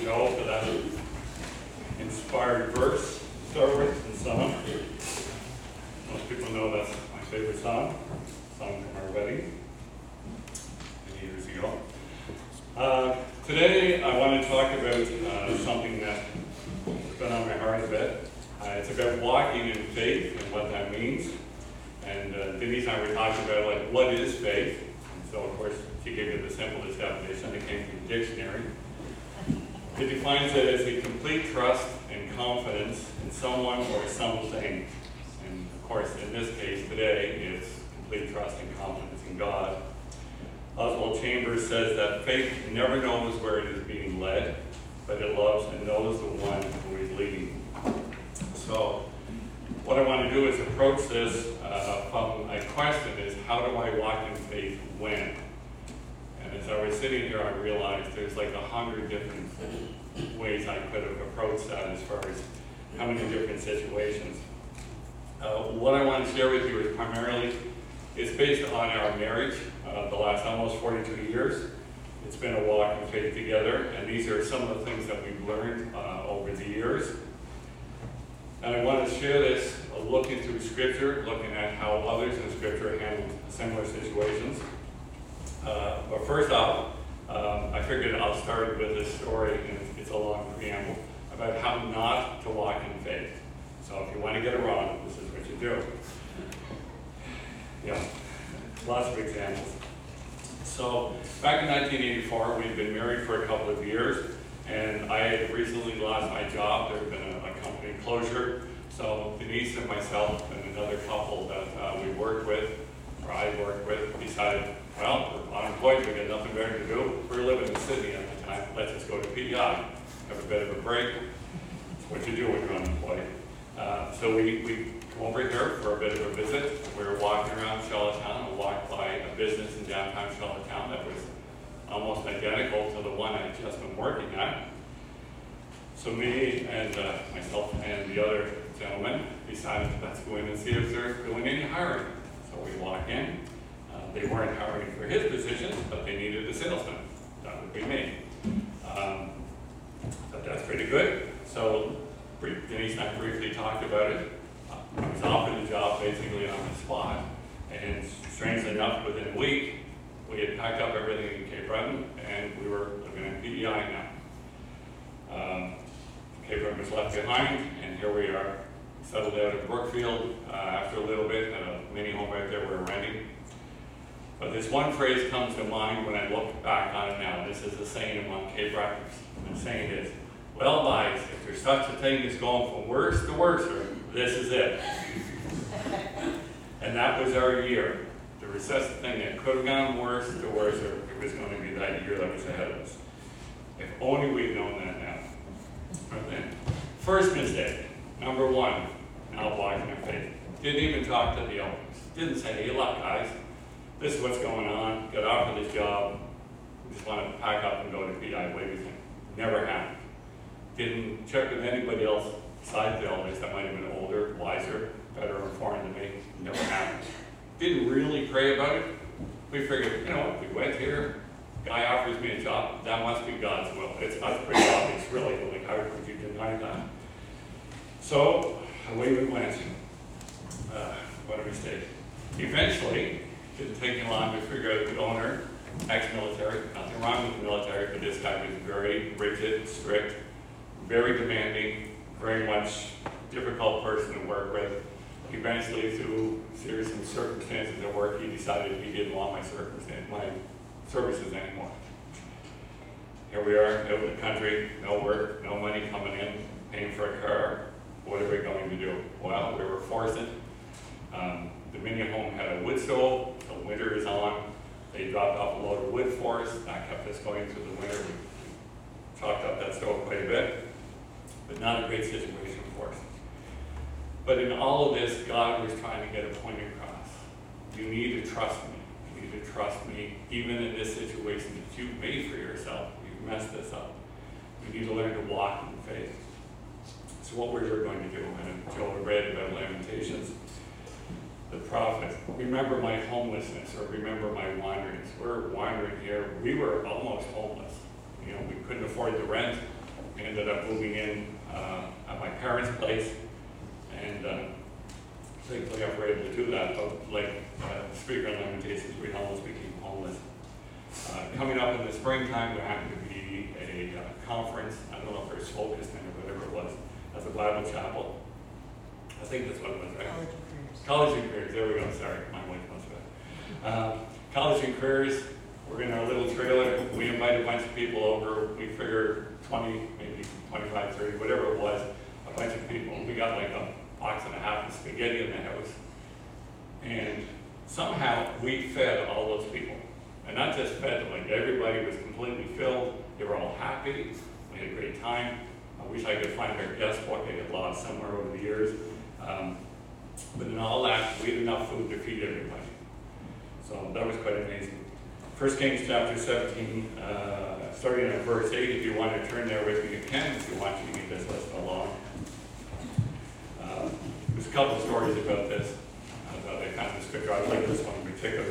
Joe for that inspired verse to start with and song. Most people know that's my favorite song from our wedding many years ago. Today I want to talk about something that's been on my heart a bit. It's about walking in faith and what that means. And Denise and I were talking about what is faith. And so of course she gave me the simplest definition. It came from the dictionary. It defines it as a complete trust and confidence in someone or something. And of course, in this case today, it's complete trust and confidence in God. Oswald Chambers says that faith never knows where it is being led, but it loves and knows the one who is leading. So, what I want to do is approach this from a question is, how do I walk in faith when? And as I was sitting here, I realized there's like 100 different ways I could have approached that as far as how many different situations. What I want to share with you is primarily, it's based on our marriage, the last almost 42 years. It's been a walk in faith together, and these are some of the things that we've learned over the years. And I want to share this looking through Scripture, looking at how others in Scripture handled similar situations. But first off, I figured I'll start with this story, and it's a long preamble, about how not to walk in faith. So if you want to get it wrong, this is what you do. Yeah, lots of examples. So back in 1984, we'd been married for a couple of years, and I had recently lost my job. There had been a company closure. So Denise and myself and another couple that we worked with, or I worked with, decided, well, we're unemployed, we got nothing better to do. We were living in Sydney at the time. Let's just go to PEI, have a bit of a break. It's what you do when you're unemployed. So we come over here for a bit of a visit. We were walking around Charlottetown. We walked by a business in downtown Charlottetown that was almost identical to the one I'd just been working at. So me and myself and the other gentleman decided, let's go in and see if they're doing any hiring. So we walk in. They weren't hiring for his position, but they needed a salesman. That would be me. But that's pretty good. So Denise and I briefly talked about it. I was offered the job basically on the spot. And strangely enough, within a week, we had packed up everything in Cape Breton, and we were living in PEI now. Cape Breton was left behind, and here we are, settled out in Brookfield after a little bit at a mini home right there we were renting. But this one phrase comes to mind when I look back on it now. This is a saying among Cape Bretons. The saying is, well, guys, if there's such a thing as going from worse to worser, this is it. And that was our year. There was such a thing that could have gone worse to worser. It was going to be that year that was ahead of us. If only we'd known that now. First mistake, number one, not walking in faith. Didn't even talk to the owners. Didn't say, hey, look, guys, this is what's going on. Got offered this job. We just want to pack up and go to PEI. What do you think? Never happened. Didn't check with anybody else besides the owners that might have been older, wiser, better informed than me. Never happened. Didn't really pray about it. We figured, you know, if we went here, guy offers me a job, that must be God's will. That's pretty obvious, really. Like, how could you deny that? So, away we went. What a mistake. Eventually, didn't take me long to figure out the owner, ex-military, nothing wrong with the military, but this guy was very rigid, strict, very demanding, very much difficult person to work with. Eventually, through series of circumstances at work, he decided he didn't want my services anymore. Here we are, out in the country, no work, no money coming in, paying for a car. What are we going to do? Well, we were forced it. The mini home had a wood stove. The winter is on. They dropped off a load of wood for us. That kept us going through the winter. We chalked up that stove quite a bit, but not a great situation for us. But in all of this, God was trying to get a point across. You need to trust me. You need to trust me, even in this situation that you've made for yourself. You've messed this up. You need to learn to walk in faith. So what we were going to do, and Joel read about Lamentations, the prophet, remember my homelessness, or remember my wanderings. We're wandering here. We were almost homeless. You know, we couldn't afford the rent. We ended up moving in at my parents' place, and thankfully I were able to do that, but like Speaker in Lamentations, we almost became homeless. Coming up in the springtime, there happened to be a conference, I don't know if it was focused in or whatever it was, at the Bible Chapel. I think that's what it was, right? College and Careers, there we go, sorry, my wife knows that. College and Careers, we're in our little trailer, we invite a bunch of people over, we figure 20, maybe 25, 30, whatever it was, a bunch of people. We got like a box and a half of spaghetti in the house. And somehow we fed all those people. And not just fed them, like everybody was completely filled, they were all happy, we had a great time. I wish I could find their guest book, they had lost somewhere over the years. But in all that, we had enough food to feed everybody. So that was quite amazing. 1 Kings chapter 17, starting at verse 8, if you want to turn there with me, you can. If you want, you can just listen along. There's a couple of stories about this. I found this scripture. I like this one in particular.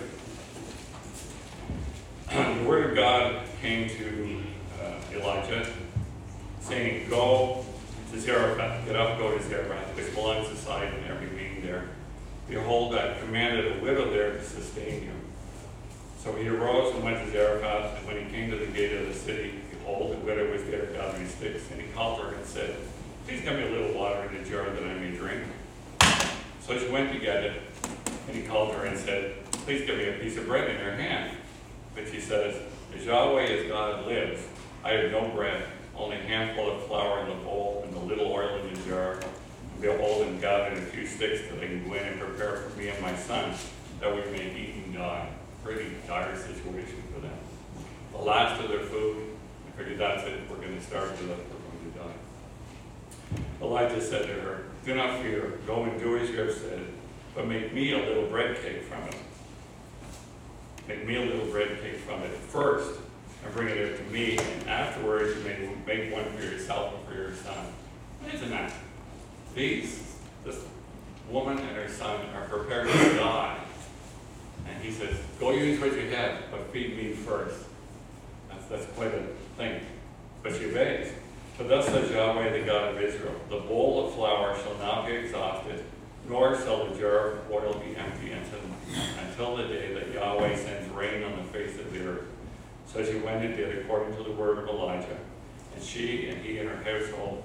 The word of God came to Elijah, saying, "Go to Zarephath, get up, go to Zarephath, which belongs to Sidon, and remain there. Behold, I commanded a widow there to sustain you." So he arose and went to Zarephath, and when he came to the gate of the city, behold, the widow was there gathering sticks, and he called her and said, "Please give me a little water in a jar that I may drink." So she went to get it, and he called her and said, "Please give me a piece of bread in her hand." But she says, "As Yahweh as God lives, I have no bread, only a handful of flour in the bowl and a little oil in the jar. And behold, and gathered a few sticks that I can go in and prepare for me and my son, that we may eat and die." Pretty dire situation for them. The last of their food, I figured that's it, we're going to starve to death, we're going to die. Elijah said to her, "Do not fear, go and do as you have said, but make me a little bread cake from it. Make me a little bread cake from it first, and bring it out to me, and afterwards you may make one for yourself and for your son." Imagine that. This woman and her son are prepared to die. And he says, "Go use what you have, but feed me first." That's quite a thing. But she obeys. "For thus says Yahweh, the God of Israel, the bowl of flour shall not be exhausted, nor shall the jar of oil be empty until the day that Yahweh sends rain on the face of the earth." So she went and did according to the word of Elijah. And she and he and her household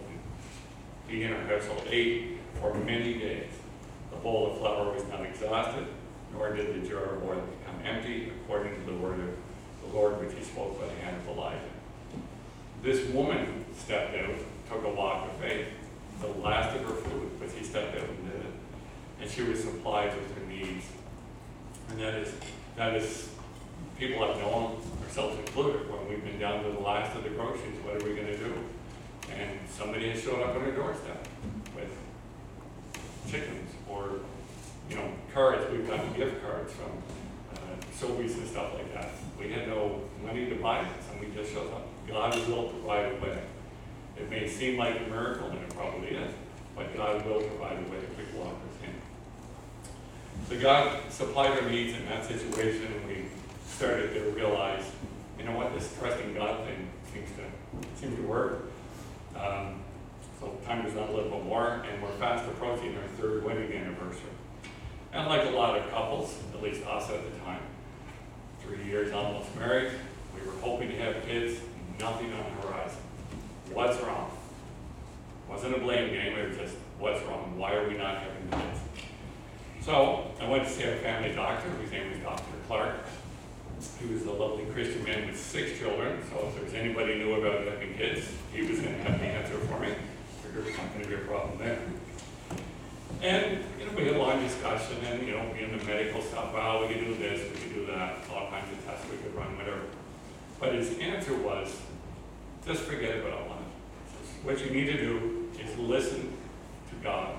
ate for many days. The bowl of flour was not exhausted, nor did the jar of oil become empty, according to the word of the Lord which he spoke by the hand of Elijah. This woman stepped out, took a walk of faith, the last of her food, but she stepped out and did it. And she was supplied with her needs. And that is, people have known, ourselves included, when we've been down to the last of the groceries, what are we going to do? And somebody has showed up on our doorstep with chickens or cards. We've gotten gift cards from Sobeys and stuff like that. We had no money to buy this, and we just showed up. God will provide a way. It may seem like a miracle, and it probably is, but God will provide a way if we walk with Him. So God supplied our needs in that situation, and we started to realize, you know what, this trusting God thing seems to work. So time goes on a little bit more, and we're fast approaching our third wedding anniversary. And like a lot of couples, at least us at the time, 3 years almost married, we were hoping to have kids, nothing on the horizon. What's wrong? Wasn't a blame game, it was just, what's wrong? Why are we not having kids? So I went to see our family doctor, whose name was Dr. Clark. He was a lovely Christian man with 6 children, so if there's anybody new about having kids, he was going to have the answer for me. Figured it's not going to be a problem there. And, we had a long discussion, and, we in the medical stuff, well, we could do this, we could do that, all kinds of tests we could run, whatever. But his answer was, just forget about all that. What you need to do is listen to God.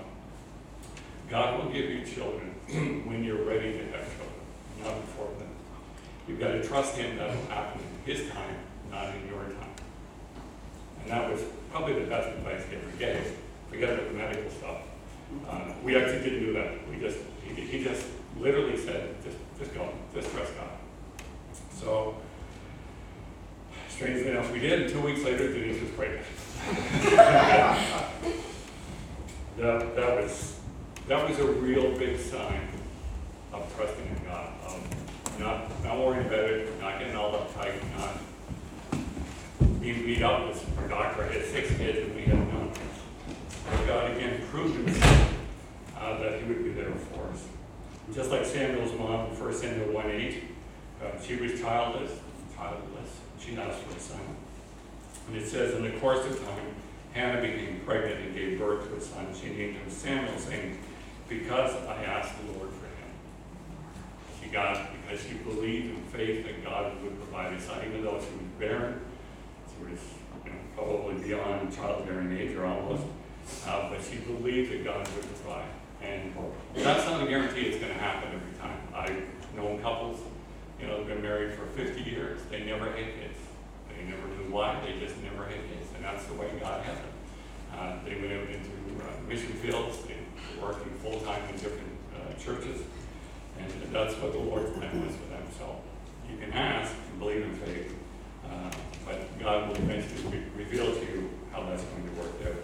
God will give you children when you're ready to have children, not before then. You've got to trust Him that will happen in His time, not in your time. And that was probably the best advice He ever gave. Forget about the medical stuff. We actually didn't do that. He just literally said, just go, just trust God. So, strangely enough, we did, and 2 weeks later, Denise was pregnant. that was a real big sign of trusting in God, of not worrying about it, not getting all uptight, not being beat up with our doctor had 6 kids and we had none. But God again proved himself that he would be there for us. Just like Samuel's mom in 1 Samuel 1:8, she was childless. She asked for a son. And it says, in the course of time, Hannah became pregnant and gave birth to a son. She named him Samuel, saying, because I asked the Lord for him. Because she believed in faith that God would provide a son, even though she was barren. She was probably beyond childbearing age or almost. But she believed that God would provide. And that's not a guarantee it's going to happen every time. I've known couples, they've been married for 50 years. They never had kids. They never knew why. They just never had kids. And that's the way God had them. They went out into mission fields. They were working full-time in different churches. And that's what the Lord's plan was for them. So you can ask and believe in faith. But God will eventually reveal to you how that's going to work out.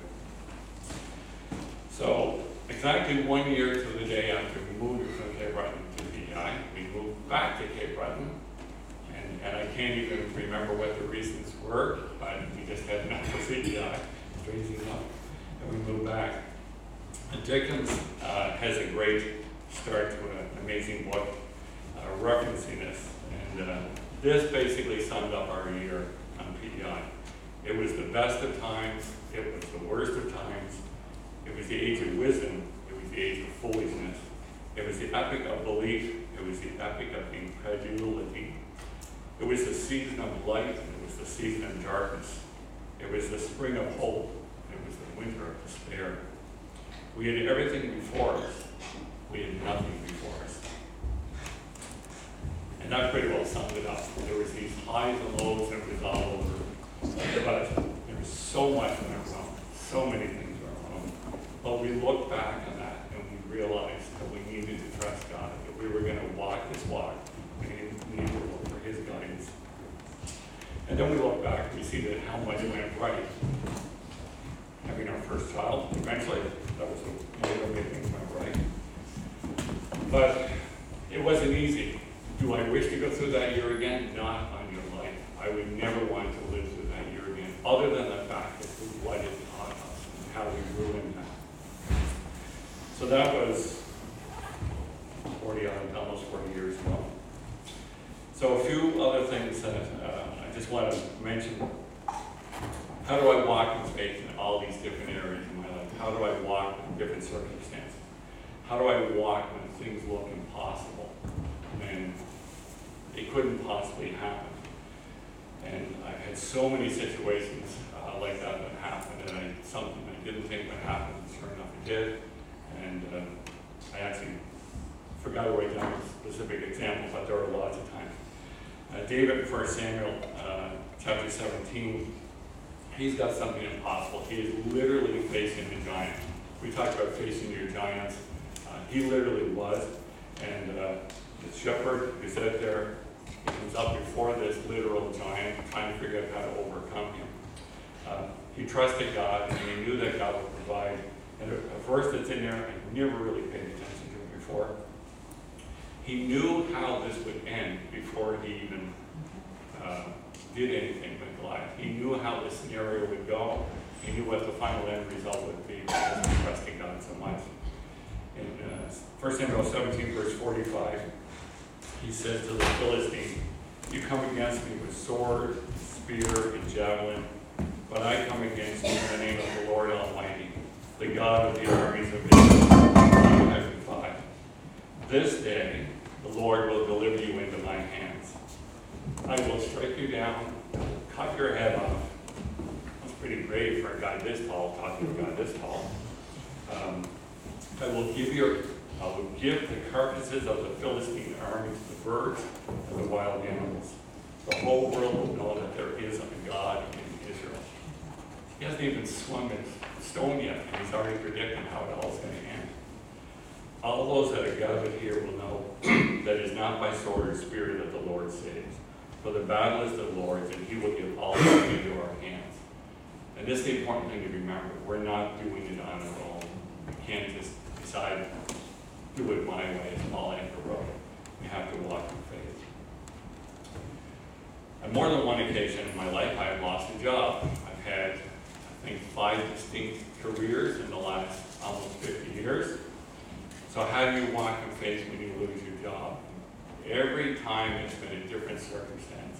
So exactly 1 year to the day after we moved from Cape Breton to PEI, we moved back to Cape Breton. And I can't even remember what the reasons were, but we just had enough of PEI, strangely enough, and we moved back. And Dickens has a great start to an amazing book referencing this. And this basically summed up our year on PEI. It was the best of times, it was the worst of times, it was the age of wisdom, it was the age of foolishness, it was the epic of belief, it was the epic of incredulity. It was the season of light, and it was the season of darkness. It was the spring of hope, and it was the winter of despair. We had everything before us. We had nothing before us. And that pretty well summed it up. There was these highs and lows, and it was all over. But there was so much went wrong. So many things went wrong. But we looked back on that, and we realized that we needed to trust God, that we were going to walk this walk. We needed to look for his guidance. And then we look back and we see that how much went right. Having our first child, eventually, that was the way things went right. But it wasn't easy. Do I wish to go through that year again? Not on your life. I would never want to live through that year again, other than the fact that what it taught us and how we ruined that. So that was almost 40 years ago. So a few other things that I just want to mention. How do I walk in faith in all these different areas in my life? How do I walk in different circumstances? How do I walk when things look impossible and it couldn't possibly happen? And I've had so many situations like that happened, and something I didn't think would happen, sure enough it did. And I actually forgot to write down a specific example, but there were lots of times. David in 1 Samuel chapter 17, he's got something impossible. He is literally facing a giant. We talked about facing your giants. He literally was. And the shepherd is out there. He comes up before this literal giant, trying to figure out how to overcome him. He trusted God, and he knew that God would provide. And a verse that's in there, I never really paid attention to it before. He knew how this would end before he even did anything with Goliath. He knew how the scenario would go. He knew what the final end result would be because he was trusting God so much. In 1 Samuel 17, verse 45, he says to the Philistine, you come against me with sword, spear, and javelin, but I come against you in the name of the Lord Almighty, the God of the armies of Israel. 5. This day the Lord will deliver you into my hands. I will strike you down, cut your head off. That's pretty brave for a guy this tall, talking to a guy this tall. I will give the carcasses of the Philistine army to the birds and the wild animals. The whole world will know that there is a God in Israel. He hasn't even swung a stone yet, and he's already predicting how it all is going to end. All those that are gathered here will know that it is not by sword or spear that the Lord saves. For the battle is the Lord's, and he will give all of it into our hands. And this is the important thing to remember. We're not doing it on our own. We can't just decide, do it my way, it's all anchor road. We have to walk in faith. On more than one occasion in my life, I have lost a job. I've had, I think, 5 distinct careers in the last almost 50 years. So how do you walk in faith when you lose your job? Every time it's been a different circumstance.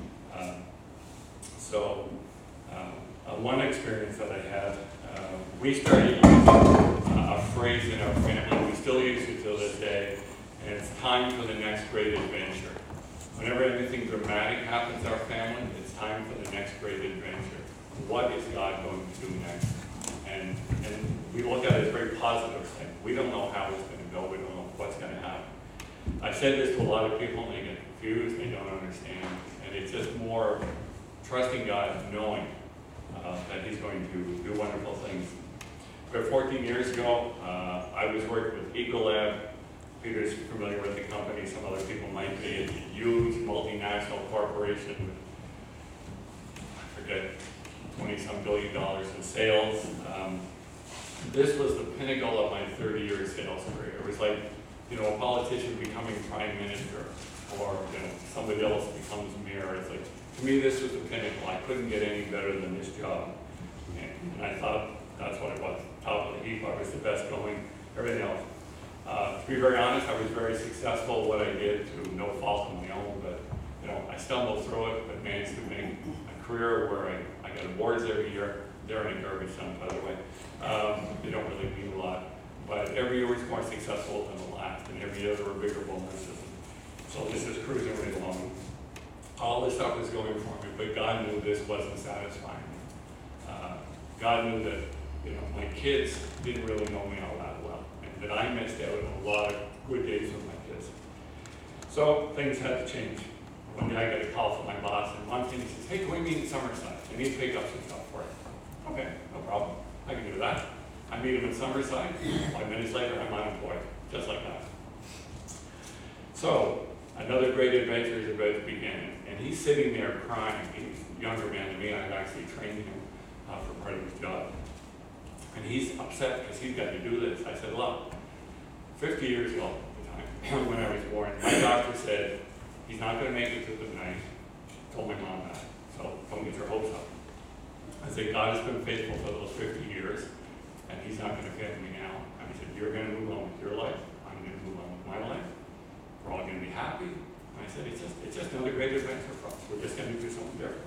One experience that I had, we started using a phrase in our family, we still use it till this day, and it's time for the next great adventure. Whenever anything dramatic happens in our family, it's time for the next great adventure. What is God going to do next? And we look at it as a very positive thing. We don't know how it's going to go. We don't know what's going to happen. I've said this to a lot of people, and they get confused, they don't understand. And it's just more trusting God, knowing that He's going to do wonderful things. About 14 years ago, I was working with Ecolab. Peter's familiar with the company, some other people might be. It's a huge multinational corporation with, I forget, $20-some billion in sales. This was the pinnacle of my 30-year sales career. It was like, a politician becoming prime minister, or somebody else becomes mayor. It's like, to me, this was the pinnacle. I couldn't get any better than this job. And I thought that's what it was. Top of the heap, I was the best going, everything else. To be very honest, I was very successful at what I did to no fault of my own, but I stumbled through it, but managed to make a career where I got awards every year. They're in garbage dump, by the way. They don't really mean a lot. But every year was more successful than the last, and every year there were bigger bonuses. So this is cruising right along. All this stuff was going for me, but God knew this wasn't satisfying. God knew that my kids didn't really know me all that well, and that I missed out on a lot of good days with my kids. So things had to change. One day I got a call from my boss, and one thing he says, "Hey, can we meet in Summerside? I need to pick up some stuff for you." Okay, no problem. I can do that. I meet him in Summerside. 5 minutes later, I'm unemployed, just like that. So another great adventure is about to begin, and he's sitting there crying. He's a younger man than me. I had actually trained him for part of his job. And he's upset because he's got to do this. I said, look, 50 years ago at the time, when I was born, my doctor said, he's not going to make it through the night. Told my mom that. So don't get your hopes up. I said, God has been faithful for those 50 years, and He's not going to fail me now. And he said, you're going to move on with your life. I'm going to move on with my life. We're all going to be happy. And I said, it's just another great adventure for us. We're just going to do something different.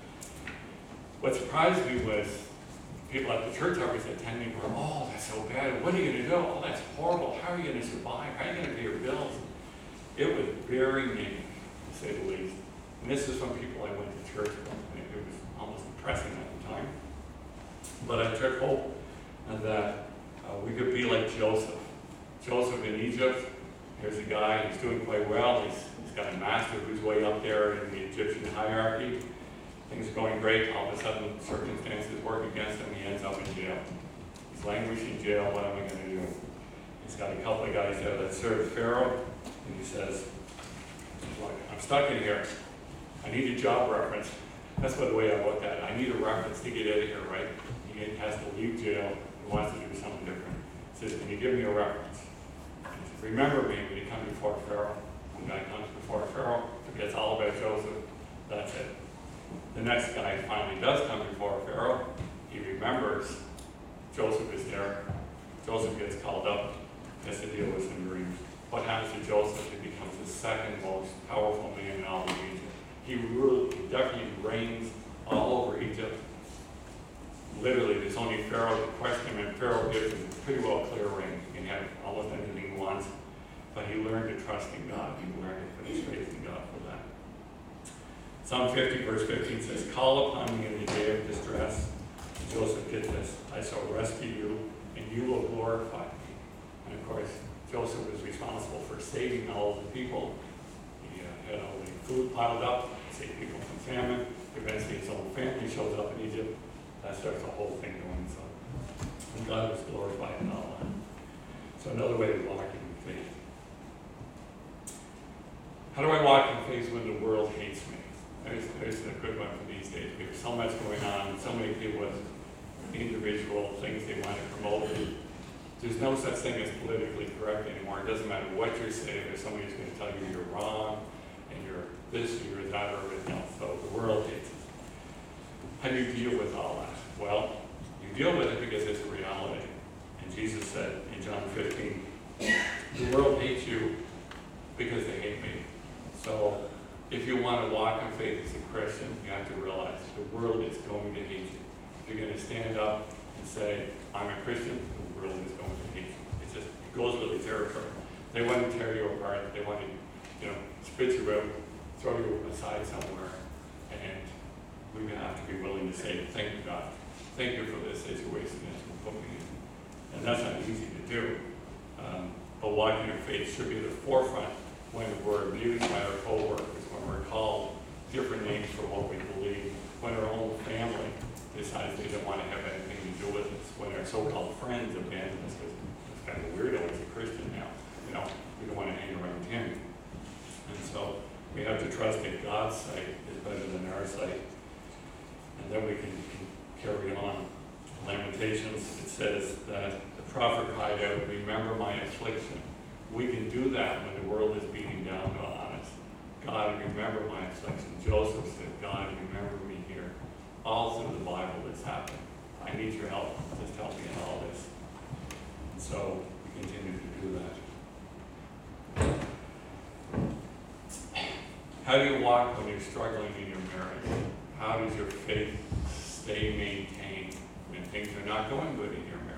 What surprised me was people at the church always attending were, oh, that's so bad. What are you going to do? Oh, that's horrible. How are you going to survive? How are you going to pay your bills? It was very negative, to say the least. And this is from people I went to church with. And it was almost depressing at the time. But I took hope that we could be like Joseph. Joseph in Egypt, here's a guy, he's doing quite well. He's got a master who's way up there in the Egyptian hierarchy. Things are going great. All of a sudden, circumstances work against him. He ends up in jail. He's languishing in jail. What am I going to do? He's got a couple of guys there that serve Pharaoh. And he says, look, I'm stuck in here. I need a job reference. That's by the way I looked at it. I need a reference to get out of here, right? He has to leave jail. He wants to do something different. He says, can you give me a reference? And he says, remember me when you come before Pharaoh. When a guy comes before Pharaoh, forgets all about Joseph. That's it. The next guy finally does come before Pharaoh. He remembers Joseph is there. Joseph gets called up, has to deal with some dreams. What happens to Joseph? He becomes the second most powerful man in all of Egypt. He definitely reigns all over Egypt. Literally, there's only Pharaoh to question him, and Pharaoh gives him pretty well clear reign. He can have almost anything he wants, but he learned to trust in God. He learned to put his faith in God for that. Psalm 50, verse 15 says, call upon me in the day of distress. Joseph did this. I shall rescue you, and you will glorify me. And of course, Joseph was responsible for saving all the people. He had all the food piled up, saved people from famine. Eventually, his own family shows up in Egypt. That starts the whole thing going. So, and God was glorified in all that. So another way of walking in faith. How do I walk in faith when the world hates me? There's a good one for these days. There's so much going on, so many people with individual things they want to promote. There's no such thing as politically correct anymore. It doesn't matter what you're saying, there's somebody who's going to tell you you're wrong, and you're this, or you're that, or everything else. So the world hates it. How do you deal with all that? Well, you deal with it because it's a reality. And Jesus said in John 15, the world hates you because they hate me. So if you want to walk in faith as a Christian, you have to realize the world is going to hate you. If you're going to stand up and say, I'm a Christian, the world is going to hate you. It goes with the territory. They want to tear you apart. They want to, spit you out, throw you aside somewhere. And we're going to have to be willing to say, thank you, God. Thank you for this situation that you put me in. And that's not easy to do. But walking in faith should be at the forefront when we're abused by our co-workers, when we're called different names for what we believe, when our own family decides they don't want to have anything to do with us, when our so-called friends abandon us because it's kind of weirdo, he's a Christian now. We don't want to hang around him. And so we have to trust that God's sight is better than our sight. And then we can carry on. Lamentations, it says that the prophet cried out, remember my affliction. We can do that when the world is beating down on us. God, remember my affliction. Joseph said, God, remember me here. All through the Bible it's happened. I need your help. Just help me in all this. And so we continue to do that. How do you walk when you're struggling in your marriage? How does your faith stay maintained when things are not going good in your marriage?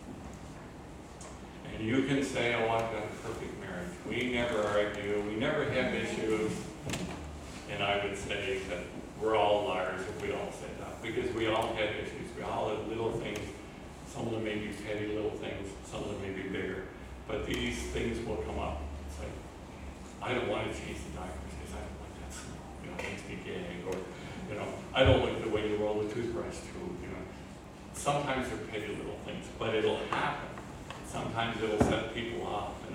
And you can say, oh, I've got a perfect marriage. We never argue. We never have issues. And I would say that we're all liars if we all say that. Because we all have issues. We all have little things. Some of them may be petty little things. Some of them may be bigger. But these things will come up. It's like, I don't want to change the diapers because I don't like that smell. It makes me gag. Or, I don't like the way you roll the toothbrush too. Sometimes they're petty little things, but it'll happen. Sometimes it'll set people off, and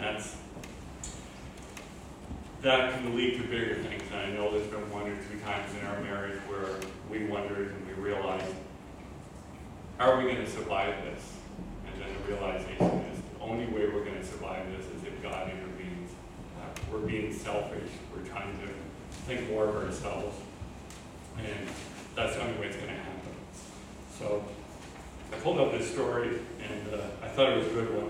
that can lead to bigger things. And I know there's been 1 or 2 times in our marriage where we wondered and we realized, are we going to survive this? And then the realization is the only way we're going to survive this is if God intervenes. We're being selfish. We're trying to think more of ourselves. And that's the only way it's going to happen. So I pulled up this story, and I thought it was a good one.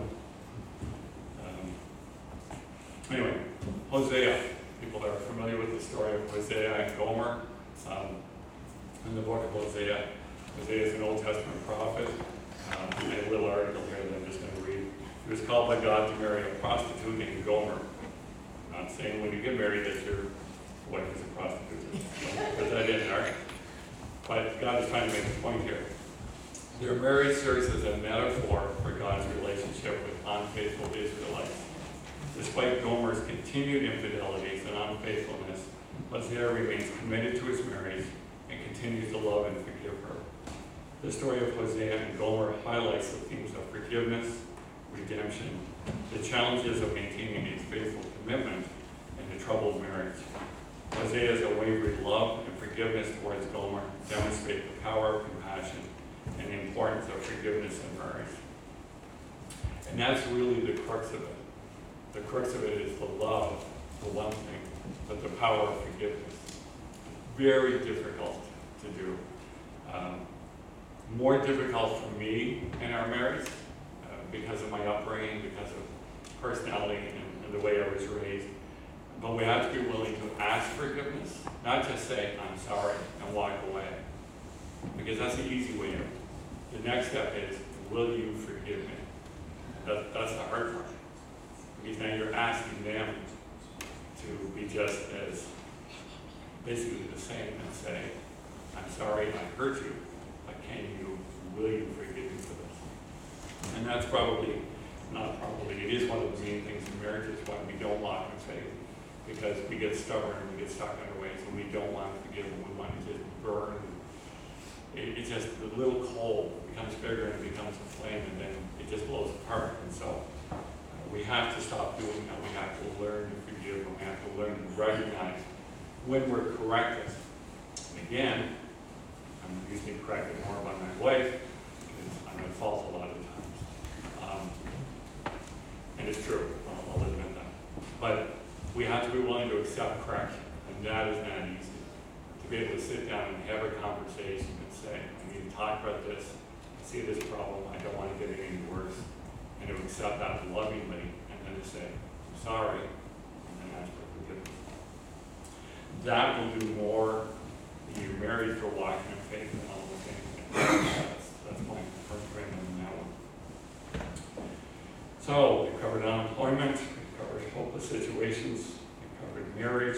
Anyway, Hosea. People are familiar with the story of Hosea and Gomer. In the book of Hosea, Hosea is an Old Testament prophet. I have a little article here that I'm just going to read. He was called by God to marry a prostitute named Gomer. I'm not saying when you get married that your wife is a prostitute. Put that in there. But God is trying to make a point here. Their marriage serves as a metaphor for God's relationship with unfaithful Israelites. Despite Gomer's continued infidelities and unfaithfulness, Hosea remains committed to his marriage and continues to love and forgive her. The story of Hosea and Gomer highlights the themes of forgiveness, redemption, the challenges of maintaining a faithful commitment, and a troubled marriage. Hosea's unwavering love and forgiveness towards Gomer demonstrate the power of compassion and the importance of forgiveness in marriage. And that's really the crux of it. The crux of it is the love, for one thing, but the power of forgiveness. Very difficult to do. More difficult for me in our marriage because of my upbringing, because of personality and the way I was raised. But we have to be willing to ask forgiveness, not just say, I'm sorry, and walk away. Because that's the easy way out. The next step is, will you forgive me? That's the hard part. Because now you're asking them to be just as basically the same and say, I'm sorry I hurt you, but will you forgive me for this? And that's it is one of the main things in marriage is why we don't walk in faith. Because we get stubborn, we get stuck in our ways, and we don't want to forgive, and we want to just burn. It's just the little coal becomes bigger and it becomes a flame, and then it just blows apart. And so we have to stop doing that. We have to learn to forgive, and we have to learn to recognize when we're corrected And again, I'm usually corrected more by my wife, because I'm at fault a lot of times. And it's true, I'll admit that. But we have to be willing to accept correction, and that is not easy. To be able to sit down and have a conversation and say, I need to talk about this, I see this problem, I don't want to get it any worse, and to accept that lovingly, and then to say, I'm sorry, and then ask for forgiveness. That will do more than you're married for walking in faith and all those things. That's my first grade on that one. So, we covered unemployment, we covered hopeless situations, we covered marriage.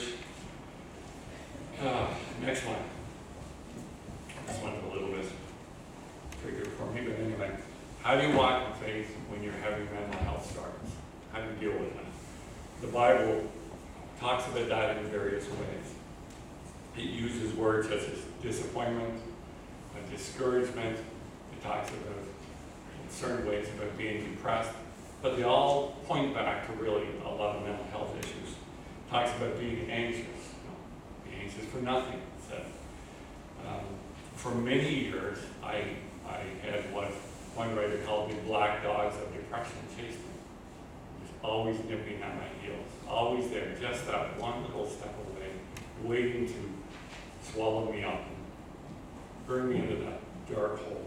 Next one. This one's a little bit tricky for me, but anyway. How do you walk in faith when you're having mental health struggles? How do you deal with them? The Bible talks about that in various ways. It uses words such as disappointment, discouragement. It talks about, in certain ways, about being depressed. But they all point back to really a lot of mental health issues. It talks about being anxious. Be anxious for nothing, it said. For many years, I had what one writer called me black dogs of depression chasing me. Just always nipping at my heels, always there, just that one little step away, waiting to swallow me up and bring me into that dark hole.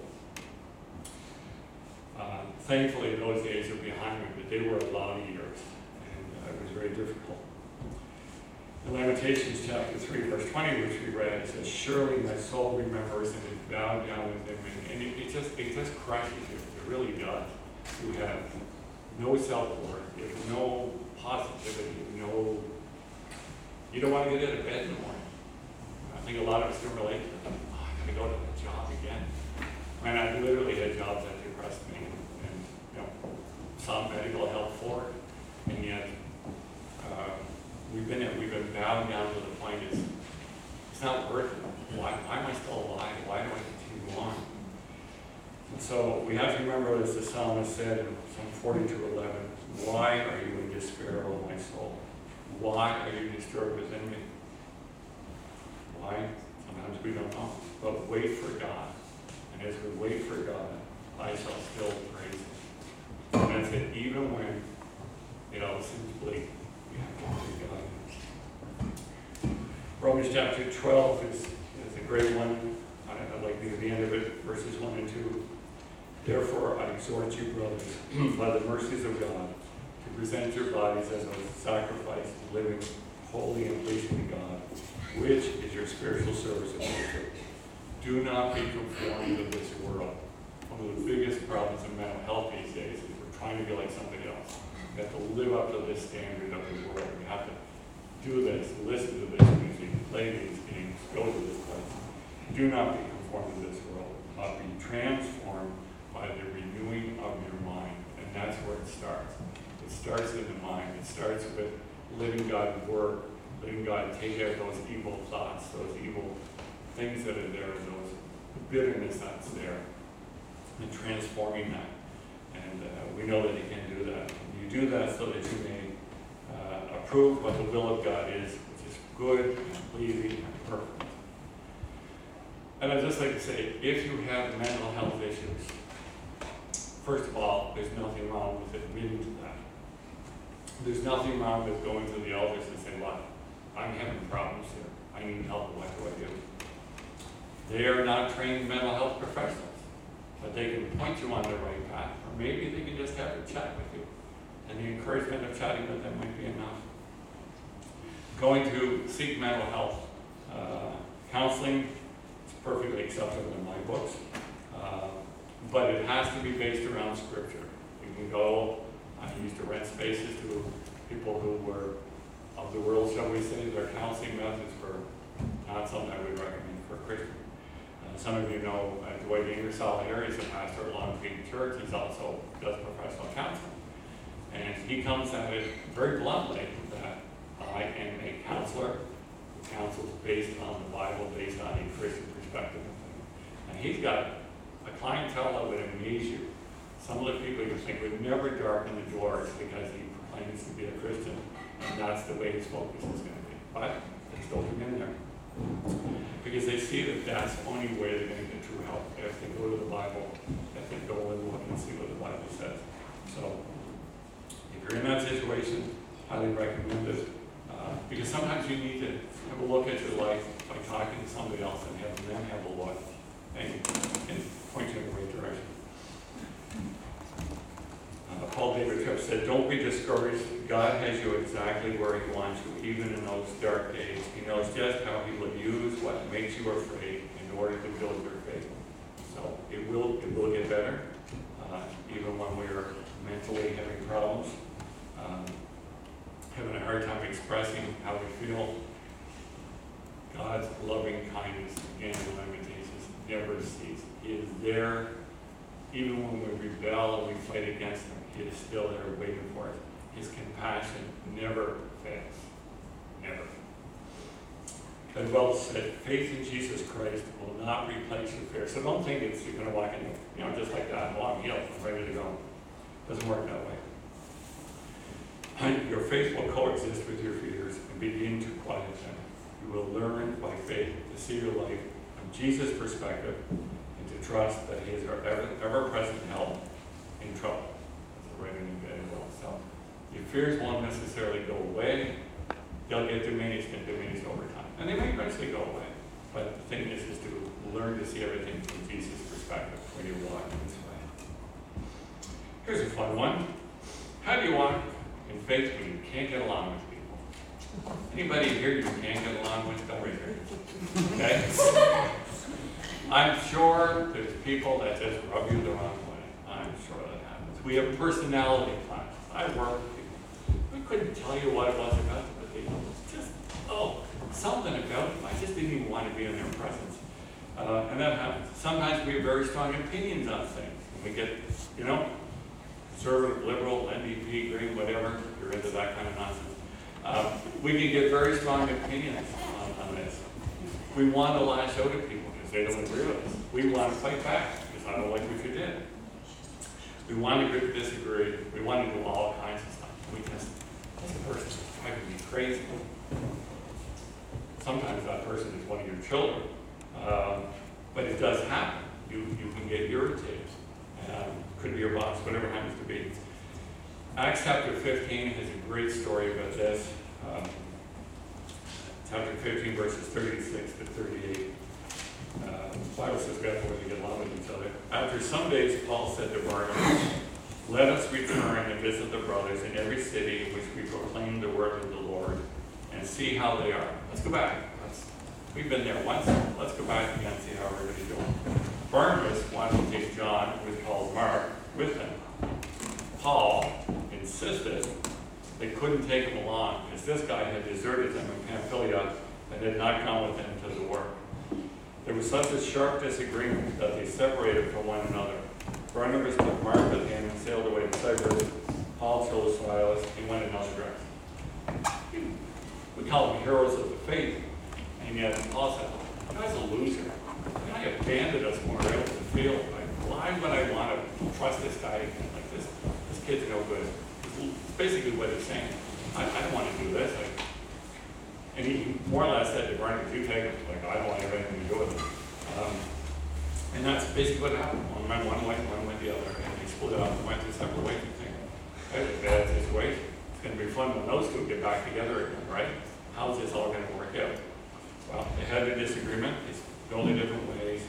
Thankfully, those days are behind me, but they were a lot of years, and it was very difficult. In Lamentations chapter 3, verse 20, which we read, it says, surely my soul remembers and is bowed down within me. And it just crushes you. It really does. You have no self-worth. You have no positivity. You don't want to get out of bed in the morning. I think a lot of us can relate to that. Oh, I got to go to the job again. I mean, I literally had jobs that depressed me, and some medical help for it, and yet we've been bowed down to the point it's not worth it. Why am I still alive? Why do I continue on? And so we have to remember, as the psalmist said in Psalm 42:11, why are you in despair, O my soul? Why are you disturbed within me? Why? Sometimes we don't know. But wait for God. And as we wait for God, I shall still praise Him. And that's it. Even when it all seems bleak, we have to praise God. Romans chapter 12 is a great one. I'd like to be at the end of it, verses 1 and 2. Therefore, I exhort you, brothers, by the mercies of God, to present your bodies as a sacrifice, living, holy, and pleasing to God, which is your spiritual service of worship. Do not be conformed to this world. One of the biggest problems in mental health these days is we're trying to be like somebody else. We have to live up to this standard of the world. We have to do this, listen to this music, play these games, go to this place. Do not be conformed to this world, but be transformed by the renewing of your mind. And that's where it starts. It starts in the mind. It starts with letting God work, letting God take out those evil thoughts, those evil things that are there, those bitterness that's there, and transforming that. And we know that He can do that. And you do that so that you may approve what the will of God is, which is good and pleasing and perfect. And I'd just like to say, if you have mental health issues, first of all, there's nothing wrong with admitting to that. There's nothing wrong with going to the elders and saying, look, I'm having problems here. I need help. What do I do? They are not trained mental health professionals, but they can point you on the right path, or maybe they can just have a chat with you. And the encouragement of chatting with them might be enough. Going to seek mental health counseling is perfectly acceptable in my books, but it has to be based around Scripture. You can go, I used to rent spaces to people who were of the world, shall we say. Their counseling methods were not something I would recommend for a Christian. Some of you know Dwight Ingersoll here. He's a pastor at Long Creek Church. He also does professional counseling. And he comes at it very bluntly that I am a counselor who counsels based on the Bible, based on a Christian perspective. And he's got a clientele that would amaze you. Some of the people you think would never darken the doors because he proclaims to be a Christian, and that's the way his focus is going to be. But there's still come in there. Because they see that that's the only way they're going to get true help. They have to go to the Bible, they have to go and look and see what the Bible says. So, if you're in that situation, highly recommend it. Because sometimes you need to have a look at your life by talking to somebody else and having them have a look and point you in the right direction. Paul David Tripp said, don't be discouraged. God has you exactly where he wants you, even in those dark days. He knows just how he will use what makes you afraid in order to build your faith. So it will get better, even when we're mentally having problems, having a hard time expressing how we feel. God's loving kindness and limitations never cease. He is there even when we rebel and we fight against him. He is still there waiting for us. His compassion never fails. Never. As well said, faith in Jesus Christ will not replace your fear. So don't think you're going to walk in, just like that. Oh, I'm healed, I'm ready to go. It doesn't work that way. Your faith will coexist with your fears and begin to quiet them. You will learn by faith to see your life from Jesus' perspective and to trust that he is our ever-present help in trouble. That's right in very well. So your fears won't necessarily go away. They'll get diminished and diminished over time. And they may eventually go away. But the thing is to learn to see everything from Jesus' perspective when you're walking this way. Here's a fun one. How do you walk in faith when you can't get along with people? Anybody here you can't get along with? Don't raise your hand. Okay? I'm sure there's people that just rub you the wrong way. I'm sure that happens. We have personality classes. I work with people. I couldn't tell you what it was about them, but it's just, something about them. I just didn't even want to be in their presence. And that happens. Sometimes we have very strong opinions on things. We get, conservative, liberal, NDP, green, whatever, you're into that kind of nonsense. We can get very strong opinions on this. We want to lash out at people because they don't agree with us. We want to fight back because I don't like what you did. We want to disagree. We want to do all kinds of stuff. We just, this person is driving me crazy. Sometimes that person is one of your children. But it does happen. You can get irritated. Could be your boss, whatever it happens to be. Acts chapter 15 has a great story about this. Chapter 15, verses 36 to 38. The Bible says we have to get along with each other. After some days, Paul said to Barnabas, let us return and visit the brothers in every city in which we proclaim the word of the Lord and see how they are. Let's go back. We've been there once. Let's go back again and see how everybody's doing. Barnabas wanted to take John, who was called Mark, with him. Paul insisted they couldn't take him along because this guy had deserted them in Pamphylia and had not come with them to the work. There was such a sharp disagreement that they separated from one another. Barnabas took Mark with him and sailed away to Cyprus. Paul chose Silas. He went another direction. We call them heroes of the faith. And yet Paul said, the guy's a loser. The guy abandoned us when we were able to feel like, why would I want to trust this guy again? Like this kid's no good. It's basically what he's saying. I don't want to do this. And he more or less said to Barnabas, you take him. Like, I don't want anything to do with him. And that's basically what happened. One went one way, one went the other. And they split up and went their separate ways. You think, that's a bad situation. It's going to be fun when those two get back together again, right? How's this all going to work out? Well, they had a disagreement. They built in different ways.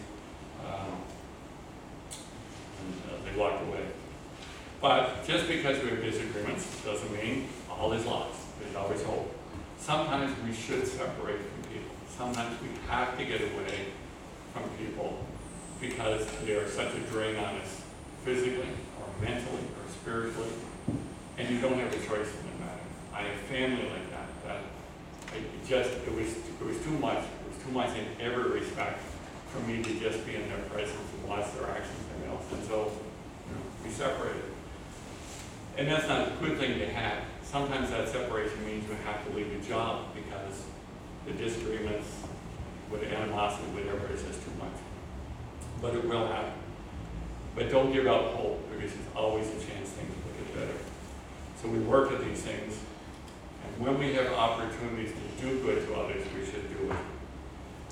And they walked away. But just because we have disagreements doesn't mean all is lost. There's always hope. Sometimes we should separate from people. Sometimes we have to get away from people because they are such a drain on us physically or mentally or spiritually. And you don't have a choice in the matter. I have family like that. It was too much. It was too much in every respect for me to just be in their presence and watch their actions and else. And so we separated. And that's not a good thing to have. Sometimes that separation means you have to leave a job because the disagreements with animosity, whatever, is just too much. But it will happen. But don't give up hope because there's always a chance things will get better. So we work at these things. And when we have opportunities to do good to others, we should do it.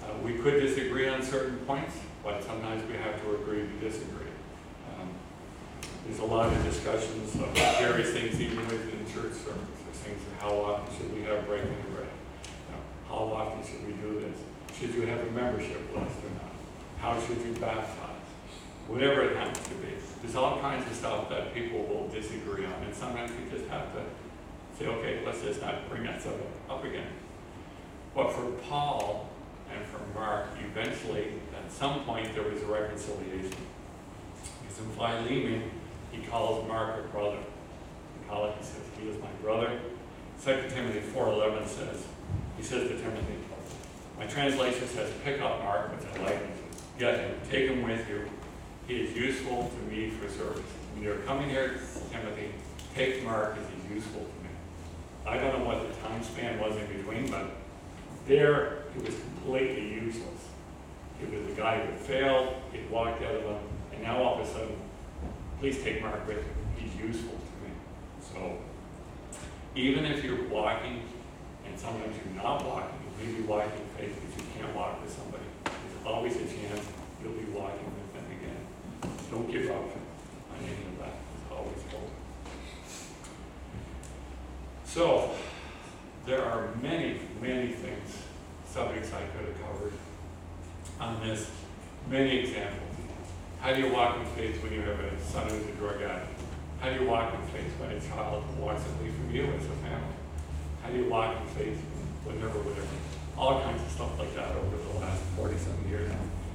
We could disagree on certain points, but sometimes we have to agree to disagree. There's a lot of discussions of various things, even within church service. There's things of how often should we have breaking of bread? How often should we do this? Should you have a membership list or not? How should you baptize? Whatever it happens to be. There's all kinds of stuff that people will disagree on, and sometimes we just have to say, okay, let's just not bring that subject up again. But for Paul and for Mark, eventually, at some point, there was a reconciliation. Because in Philemon, he calls Mark a brother. He says, he is my brother. 2 Timothy 4:11 says, he says to Timothy, my translation says, pick up Mark, which I like, get him, take him with you. He is useful to me for service. When you're coming here, Timothy, take Mark as he's useful to me. I don't know what the time span was in between, but there he was completely useless. He was the guy who failed, he walked out of him, and now all of a sudden, please take Mark with you. He's useful to me. So, even if you're walking, and sometimes you're not walking, you may be walking in faith because you can't walk with somebody. There's always a chance you'll be walking with them again. Don't give up on any of that. There's always hope. So, there are many, many things, subjects I could have covered on this. Many examples. How do you walk in faith when you have a son who's a drug addict? How do you walk in faith when a child walks away from you as a family? How do you walk in faith whatever? All kinds of stuff like that over the last 40-something years.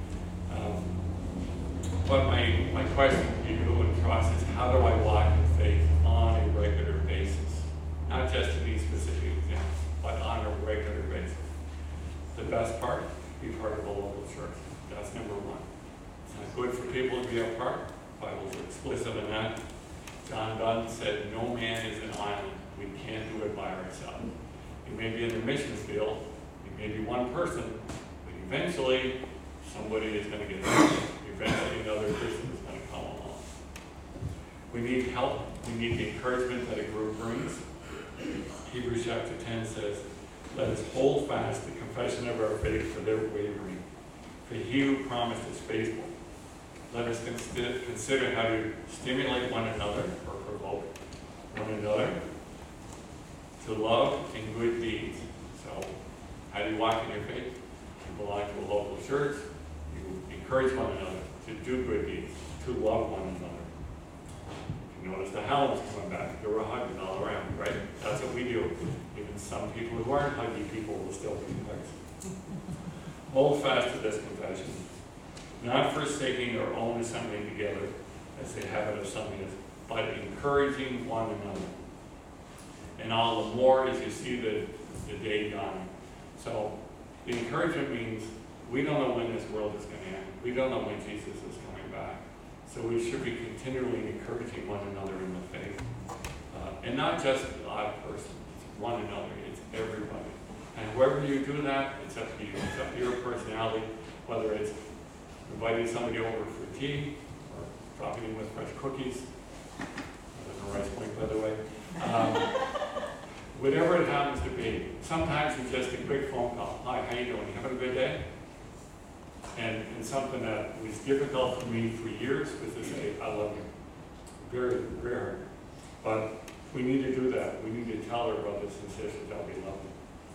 But my question to you and Cross is, how do I walk in faith on a regular basis? Not just in these specific examples, but on a regular basis. The best part, be part of a local church. That's number one. It's not good for people to be apart. The Bible's explicit in that. John Donne said, no man is an island. We can't do it by ourselves. You may be in the missions field, you may be one person, but eventually somebody is going to get hurt. Eventually another person is going to come along. We need help. We need the encouragement that a group brings. Hebrews chapter 10 says, let us hold fast the confession of our faith without wavering. For he who promised is faithful. Let us consider how to stimulate one another or provoke one another to love and good deeds. So, how do you walk in your faith? You belong to a local church. You encourage one another to do good deeds, to love one another. You notice the howls coming back. There were hugging all around, right? That's what we do. Even some people who aren't huggy people will still be hugs. Hold fast to this confession. Not forsaking our own assembling together, as the habit of some is, but encouraging one another. And all the more as you see the day dawning. So the encouragement means we don't know when this world is going to end. We don't know when Jesus is coming back. So we should be continually encouraging one another in the faith. And not just the odd person, it's one another, it's everybody. And whoever you do that, it's up to you. It's up to your personality, whether it's inviting somebody over for tea, or dropping in with fresh cookies. There's no rice point, by the way. Whatever it happens to be. Sometimes it's just a quick phone call. Hi, how you doing? You having a good day? And something that was difficult for me for years was to say, I love you. Very, very hard. But we need to do that. We need to tell our brothers and sisters that we love them.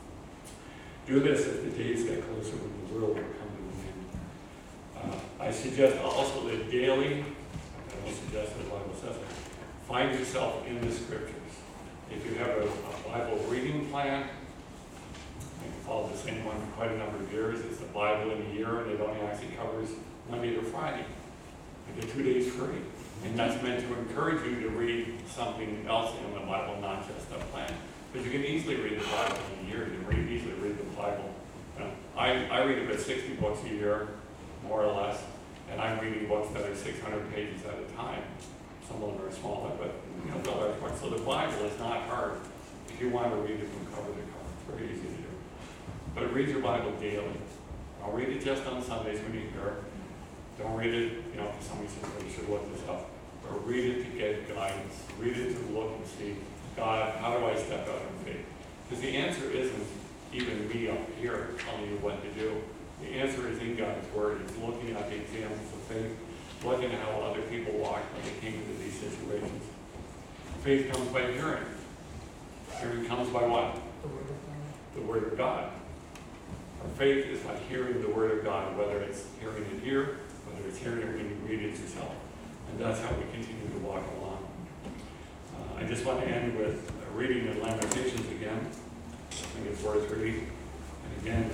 Do this as the days get closer when the world will come to an end. I suggest also that daily, I don't suggest the Bible says it, find yourself in the scriptures. If you have a Bible reading plan, you can follow the same one for quite a number of years. It's the Bible in a year, and it only actually covers Monday to Friday. You get 2 days free. And that's meant to encourage you to read something else in the Bible, not just a plan. But you can easily read the Bible in a year. You can easily read the Bible. I read about 60 books a year, more or less, and I'm reading books that are 600 pages at a time. Some of them are smaller, but the large ones. So the Bible is not hard if you want to read it from cover to cover. It's very easy to do. But read your Bible daily. Don't read it just on Sundays when you're here. Don't read it, because somebody says, well, you should look this up. But read it to get guidance. Read it to look and see, God, how do I step out in faith? Because the answer isn't even me up here telling you what to do. The answer is in God's Word. It's looking at the examples of faith, looking at how other people walked when they came into these situations. Faith comes by hearing. Hearing comes by what? The Word of God. Our faith is by hearing the Word of God, whether it's hearing it here, whether it's hearing it when you read it yourself. And that's how we continue to walk along. I just want to end with reading in Lamentations again. I think it's worth reading. And again,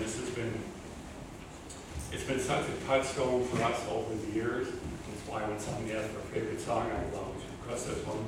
it's been such a touchstone for us over the years. That's why when somebody asks for a favorite song, I will always request this one.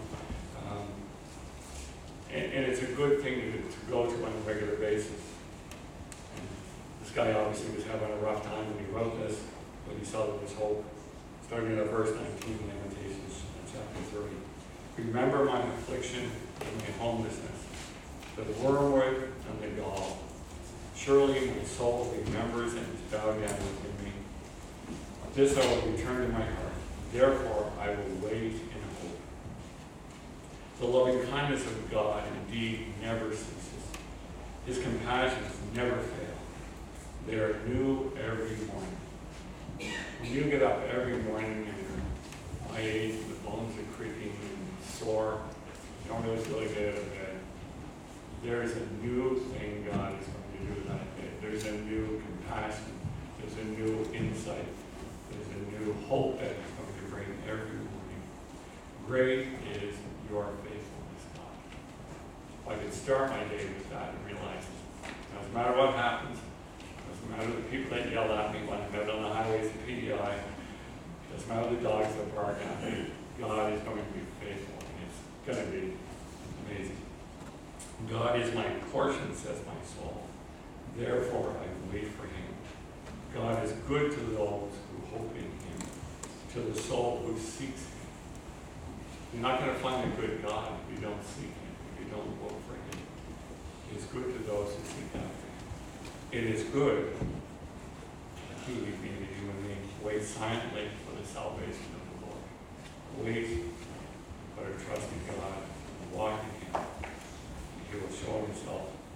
And it's a good thing to go to on a regular basis. And this guy obviously was having a rough time when he wrote this, but he saw there was hope. Starting at verse 19, Lamentations, chapter 3. Remember my affliction and my homelessness, the wormwood and the gall. Surely my soul remembers and is bowed down within me. This I will return to my heart. Therefore I will wait in hope. The loving kindness of God indeed never ceases. His compassions never fail. They are new every morning. When you get up every morning and you're my age, the bones are creaking and sore, you don't really feel like getting out of bed, there is a new thing God is going to do that day. There's a new compassion. There's a new insight. There's a new hope that He's going to bring every morning. Great is your faithfulness, God. If I could start my day with that and realize it doesn't matter what happens, it doesn't matter the people that yell at me when I'm out on the highways of PDI, it doesn't matter the dogs that bark at me, God is going to be faithful, and it's going to be amazing. God is my portion, says my soul. Therefore I wait for Him. God is good to those who hope in Him, to the soul who seeks Him. You're not going to find a good God if you don't seek Him, if you don't look for Him. He is good to those who seek after Him. It is good that He, being a human being, wait silently for the salvation of the Lord. Wait, put our trust in God, and walk in Him. He will show Himself